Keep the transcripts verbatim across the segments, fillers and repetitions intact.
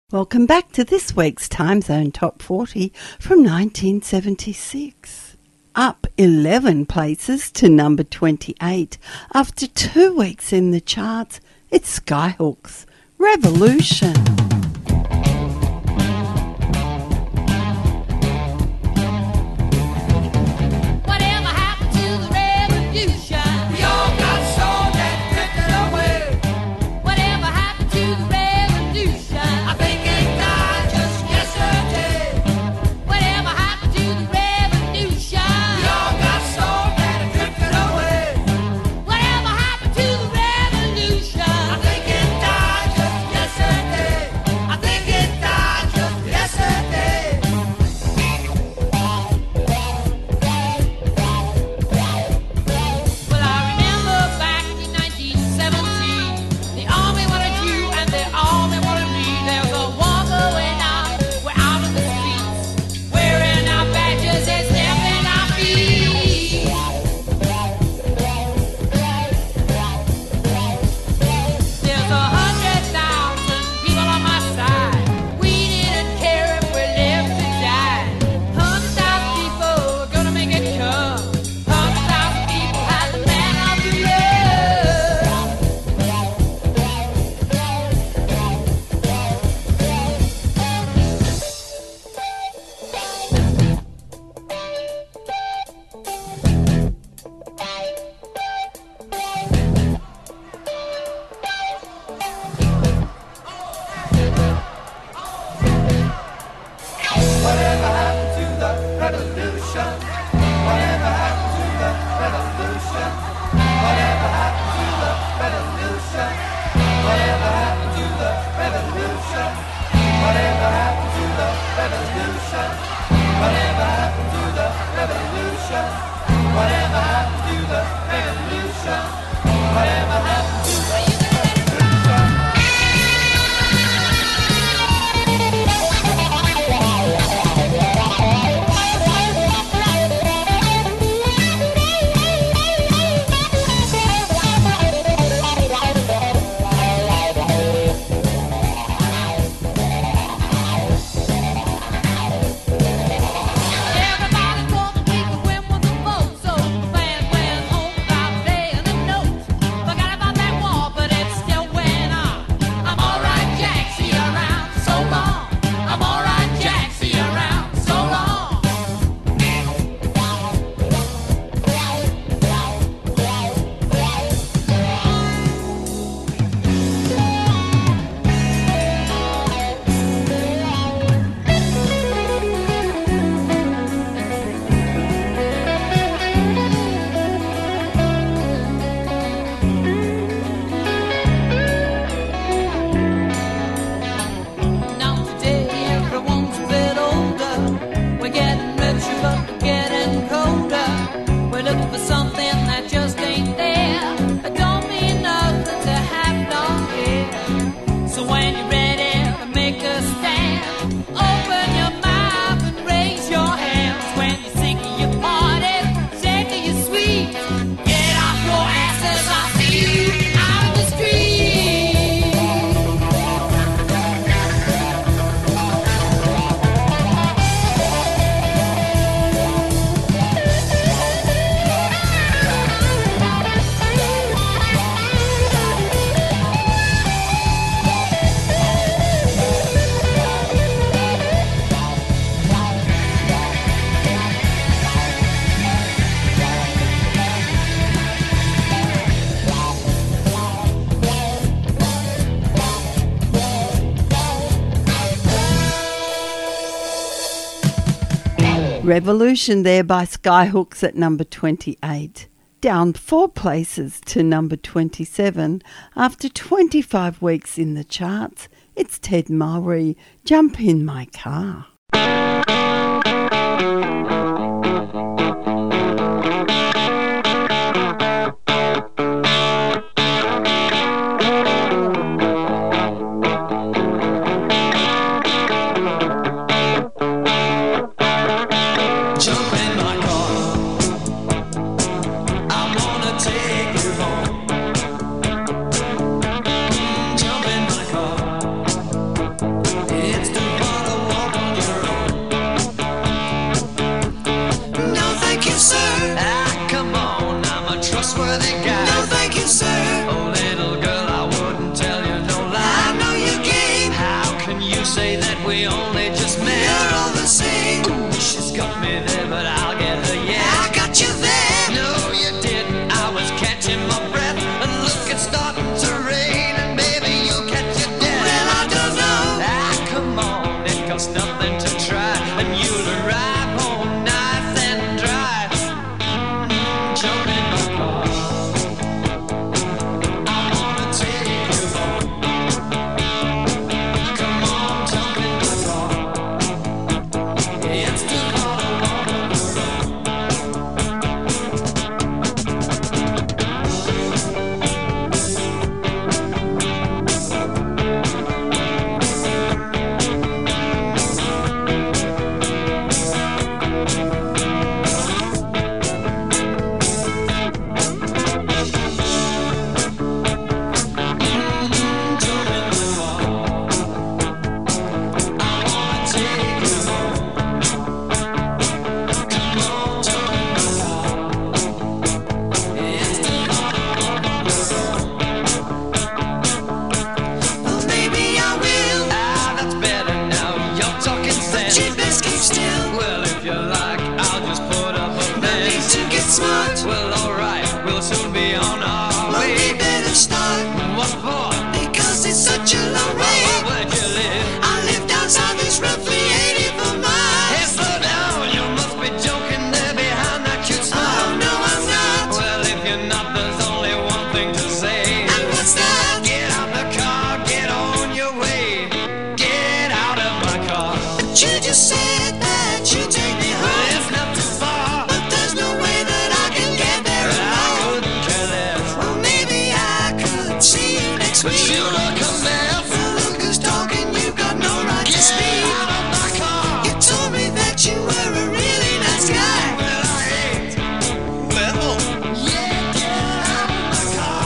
Welcome back to this week's Time Zone Top forty from nineteen seventy-six. Up eleven places to number twenty-eight. After two weeks in the charts, it's Skyhooks, Revolution. Revolution there by Skyhooks at number twenty-eight. Down four places to number twenty-seven. After twenty-five weeks in the charts, it's Ted Mowry, Jump in My Car. Yeah. say that we only just met. You're all the same. She's got me there, but I'll get her yet. I got you there. No, you didn't. I was catching my breath, and look, it's starting to rain, and baby, you'll catch your death. Well, I don't know. Ah, come on, it costs nothing to try, and you'll arrive home nice and dry. Jump in my car. I wanna take you home. Come on, jump in my car. It's too hard to walk on the road. Well, maybe I will. Ah, that's better now. You're talking sense. But you best keep still. Well, if you like, I'll just put up a No need fence. to get smart. Well, alright, we'll soon be on our Well, we way. better start. What for? Because it's such a long Well, way. where'd you live? I live down south, it's roughly eighty-four Hey, miles. slow down, you must be joking there behind that cute Oh, smile. no, I'm not. Well, if you're not, there's only one thing to say. And what's that? Get out the car, get on your way. Get out of my car. But you just said that you take me Well, home. it's not too far. But there's no way that I can get there I alone. couldn't care less. Well, maybe I could see you next But week. you look a mess. Well, look who's talking, you've got no right to Get speak. out of my car. You told me that you were a really nice guy. Well, I ain't. Well, yeah, get out of my car.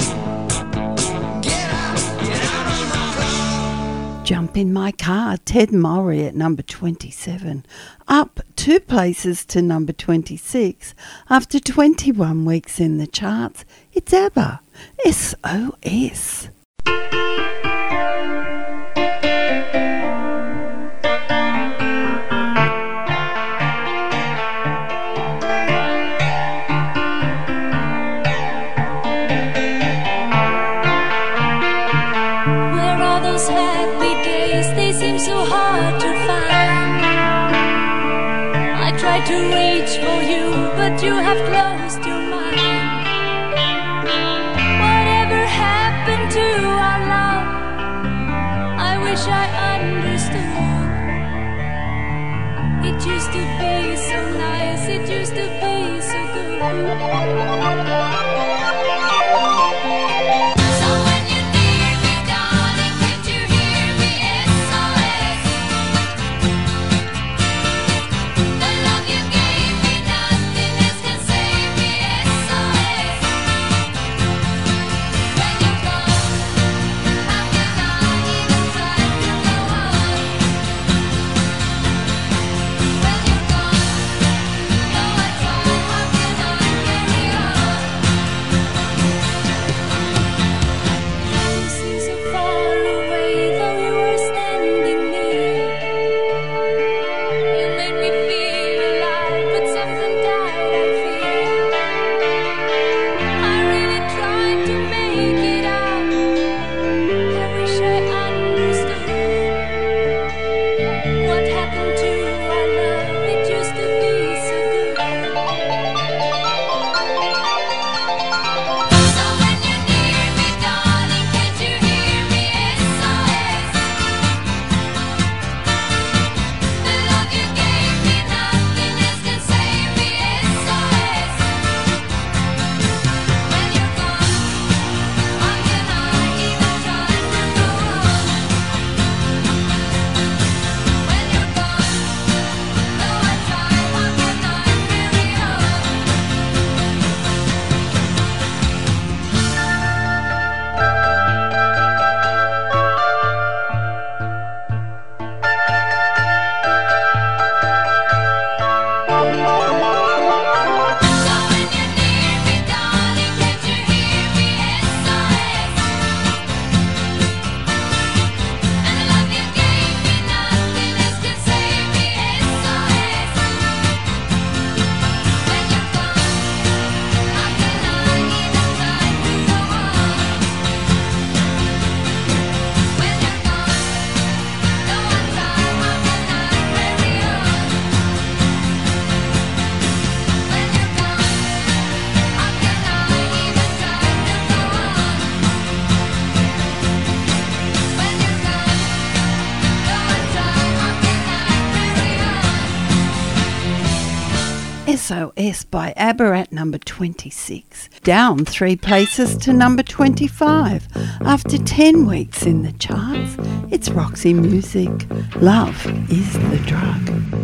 Get out, get out of my car. Jump in My Car, Ted Mowry at number twenty-seven. Up two places to number twenty-six after twenty-one weeks in the charts. It's ABBA, S O S. Where are those happy days? They seem so hard to find. I tried to reach for you, but you have closed your mind. Whatever happened to our love? I wish I understood. It used to be so nice, it used to be so good. So when you need me, darling, can't you hear me? S O S. The love you gave me, nothing else can save me. S O S. When you're gone, how can I even try to go on? When you're gone, though I try, how can I carry on? S O S by ABBA at number twenty-six. Down three places to number twenty-five. After ten weeks in the charts, it's Roxy Music. Love is the Drug.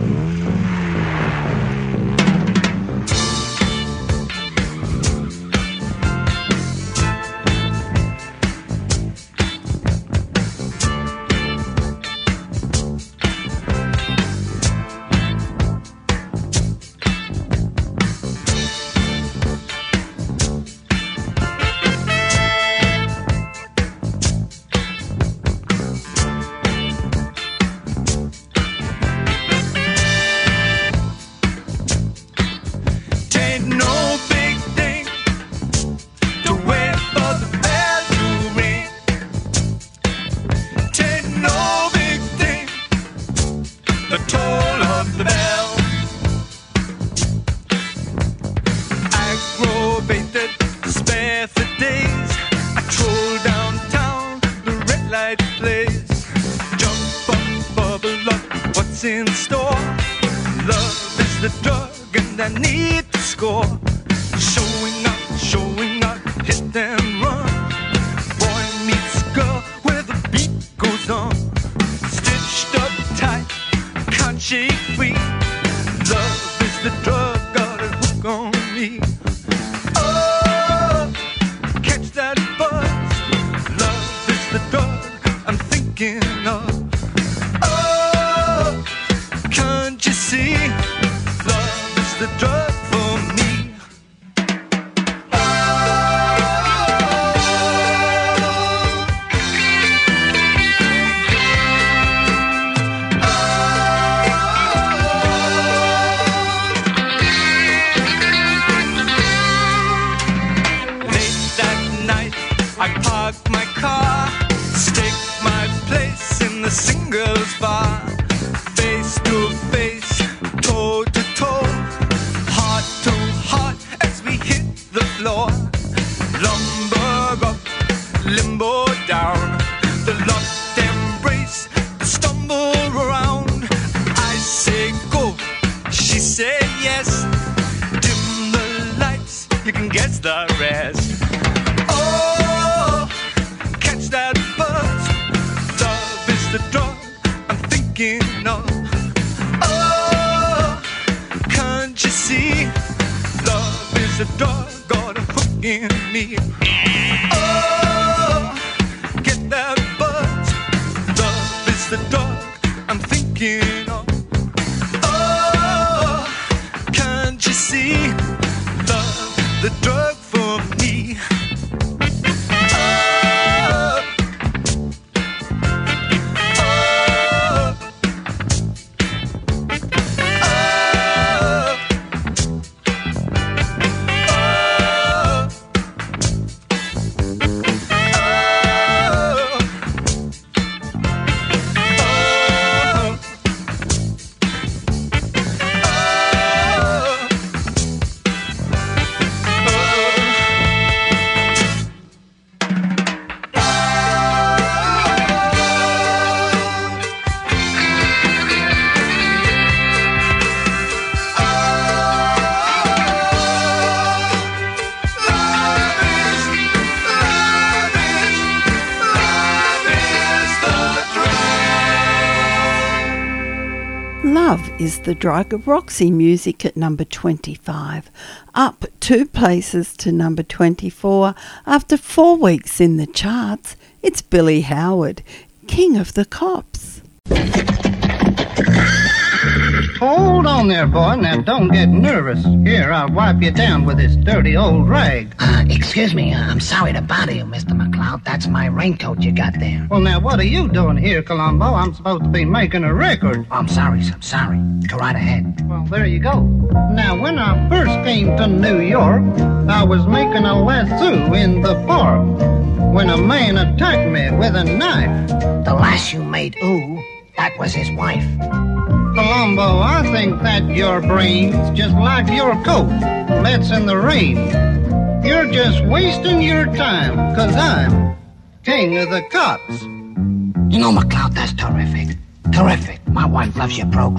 In store, love is the drug, and I need to score. Showing up, showing up, hit and run. Boy meets girl where the beat goes on. Stitched up tight, can't shake free. Love is the drug, got a hook on me. Oh, catch that buzz. Love is the drug I'm thinking of. Can't you see? Love is the drug for me. Late that night, I parked my car, staked my place in the singles bar. Face to face, toe to toe, heart to heart as we hit the floor. Lumber up, limbo down, the locked embrace, the stumble around. I say go, she say yes. Dim the lights, you can guess the rest. Oh, catch that buzz. Love is the drug I'm thinking of. Oh, can't you see? Love is a dog, got a hook in me. Oh, get that buzz. Love is the dog I'm thinking of. Oh, can't you see? Love, the drug for me. Love is the Drug of Roxy Music at number twenty-five. Up two places to number twenty-four. After four weeks in the charts, it's Billy Howard, King of the Cops. Hold on there, boy. Now, don't get nervous. Here, I'll wipe you down with this dirty old rag. Uh, excuse me. Uh, I'm sorry to bother you, Mister McLeod. That's my raincoat you got there. Well, now, what are you doing here, Columbo? I'm supposed to be making a record. Oh, I'm sorry, I'm sorry. Go right ahead. Well, there you go. Now, when I first came to New York, I was making a lasso in the park when a man attacked me with a knife. The lass you made, ooh, that was his wife. Columbo, I think that your brain's just like your coat that's in the rain. You're just wasting your time, 'cause I'm king of the cops. You know, McLeod, that's terrific. Terrific. My wife loves your program.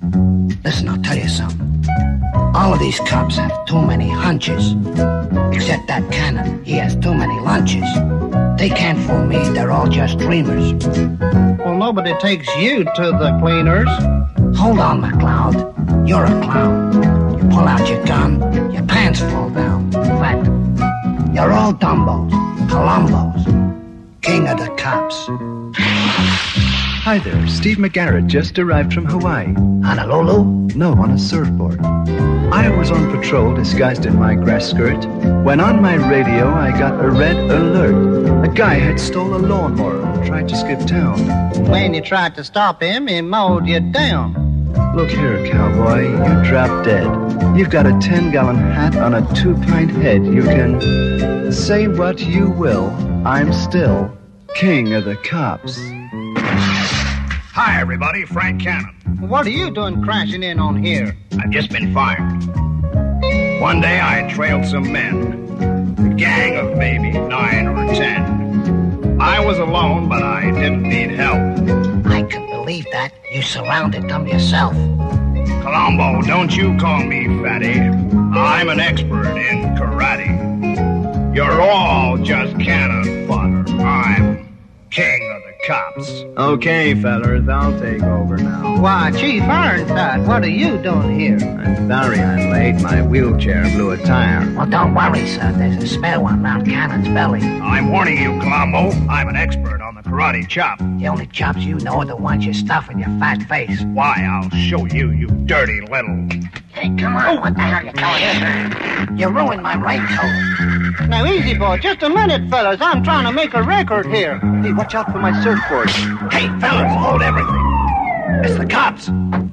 Listen, I'll tell you something. All of these cops have too many hunches. Except that Cannon, he has too many lunches. They can't fool me, they're all just dreamers. Well, nobody takes you to the cleaners. Hold on, McLeod. You're a clown. You pull out your gun, your pants fall down. In fact, you're all Dumbos, Columbos, king of the cops. Hi there, Steve McGarrett just arrived from Hawaii. Honolulu? No, on a surfboard. I was on patrol disguised in my grass skirt when on my radio I got a red alert. A guy had stole a lawnmower and tried to skip town. When you tried to stop him, he mowed you down. Look here, cowboy, you dropped dead. You've got a ten-gallon hat on a two-pint head. You can say what you will. I'm still king of the cops. Hi, everybody. Frank Cannon. What are you doing crashing in on here? I've just been fired. One day I trailed some men. A gang of maybe nine or ten. I was alone, but I didn't need help. I can believe that. You surrounded them yourself. Colombo, don't you call me fatty. I'm an expert in karate. You're all just cannon fodder. I'm king of the cops. Okay, fellers, I'll take over now. Why, Chief Ironside, what are you doing here? I'm sorry I'm late. My wheelchair blew a tire. Well, don't worry, sir. There's a spare one round Cannon's belly. I'm warning you, Colombo. I'm an expert on the karate chop. The only chops you know are the ones you stuff in your fat face. Why, I'll show you, you dirty little... Hey, come on. What the hell are you doing? You ruined my raincoat. Now, easy, boy. Just a minute, fellas. I'm trying to make a record here. Hey, watch out for my surfboard. Hey, fellas, hold everything. It's the cops.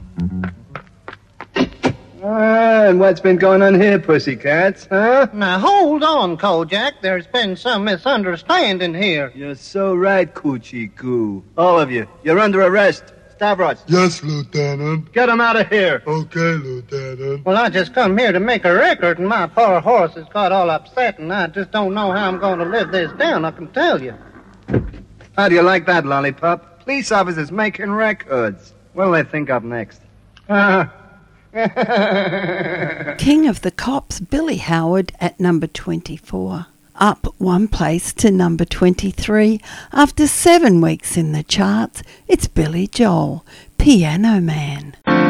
Ah, and what's been going on here, pussycats, huh? Now, hold on, Kojak. There's been some misunderstanding here. You're so right, Coochie Coo. All of you. You're under arrest. Stavros. Yes, Lieutenant. Get him out of here. Okay, Lieutenant. Well, I just come here to make a record, and my poor horse has got all upset, and I just don't know how I'm going to live this down, I can tell you. How do you like that, Lollipop? Police officers making records. What'll they think up next? Uh, King of the Cops, Billy Howard at number twenty-four. Up one place to number twenty-three. After seven weeks in the charts, it's Billy Joel, Piano Man.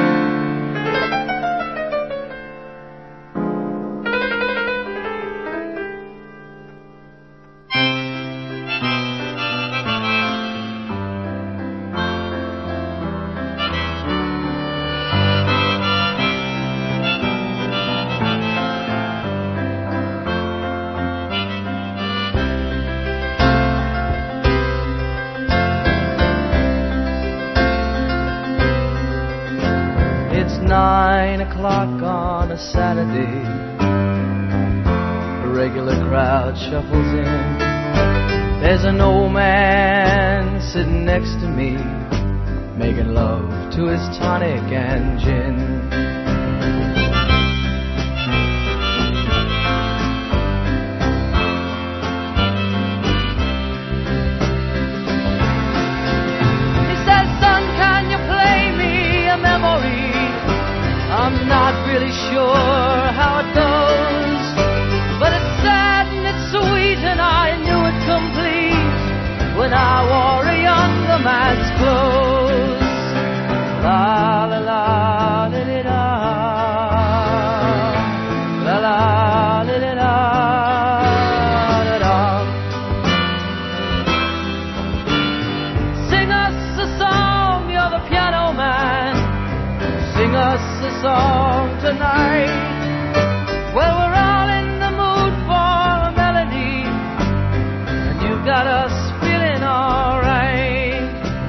Nine o'clock on a Saturday, a regular crowd shuffles in. There's an old man sitting next to me, making love to his tonic and gin. He says, son, can you play me a memory? I'm not really sure how it goes, but it's sad and it's sweet, and I knew it complete when I wore a younger man's clothes. La la la la la la la la la la la. Sing us a song, you're the piano man. Sing us a song tonight. Well, we're all in the mood for a melody, and you got us feeling all right.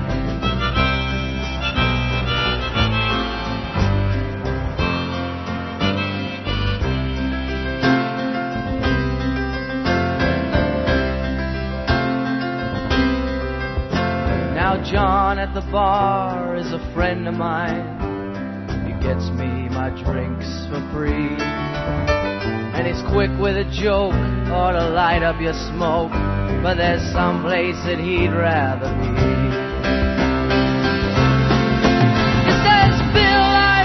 Now John at the bar is a friend of mine. Gets me my drinks for free, and he's quick with a joke or to light up your smoke, but there's some place that he'd rather be. He says, Bill, I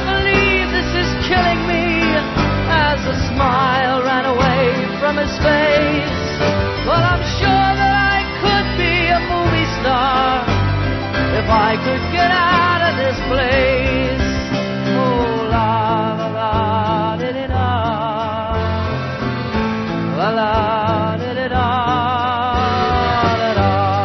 at this place. Oh, la la la, did it la la la, did it la la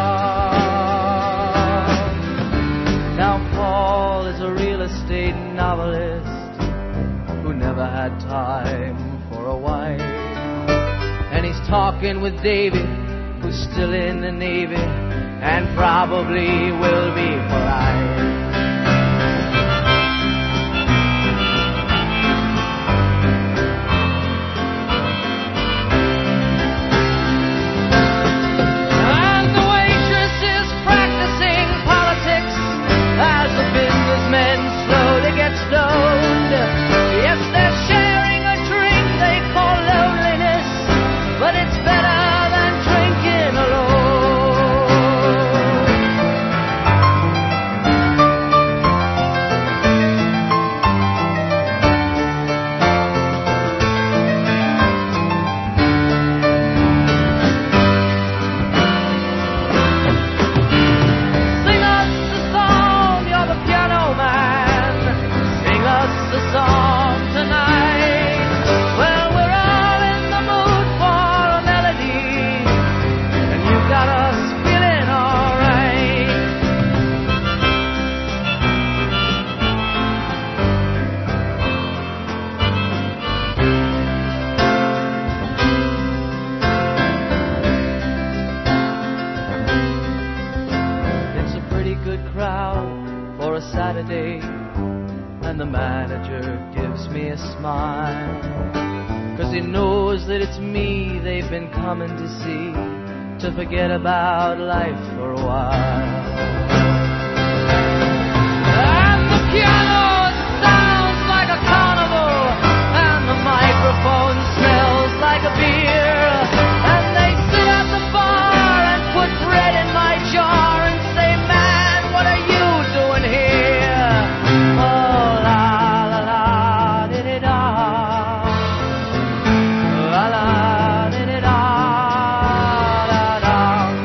la. Now Paul is a real estate novelist who never had time for a wife, and he's talking with David, who's still in the Navy and probably will be for life. And the waitress is practicing politics as the businessmen slowly get stoned. Yes, they're sharing a drink they call loneliness, but it's better than drinking alone. Sing us a song, you're the piano man. Sing us a song tonight. Well, we're all in the mood for a melody, and you got us feeling alright. It's a pretty good crowd for a Saturday, and the manager gives me a smile, 'cause he knows that it's me they've been coming to see, to forget about life for a while. And the piano sounds like a carnival, and the microphone smells like a beer, and they sit at the bar and put bread in my jar and say, man, what are you doing here? Oh, la la la, did it da, la la, did it da, da da.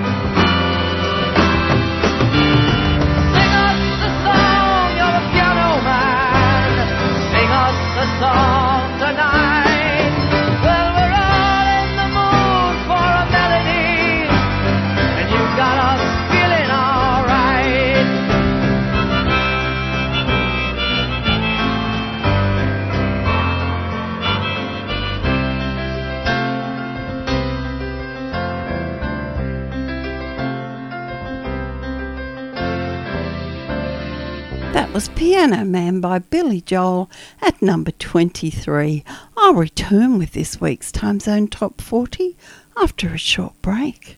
Sing us a song, you're the piano man. Sing us a song tonight. Well, we're all in the mood for a melody, and you got us feeling alright. That was Piano Man by Billy Joel at number twenty-three. I'll return with this week's Time Zone Top forty after a short break.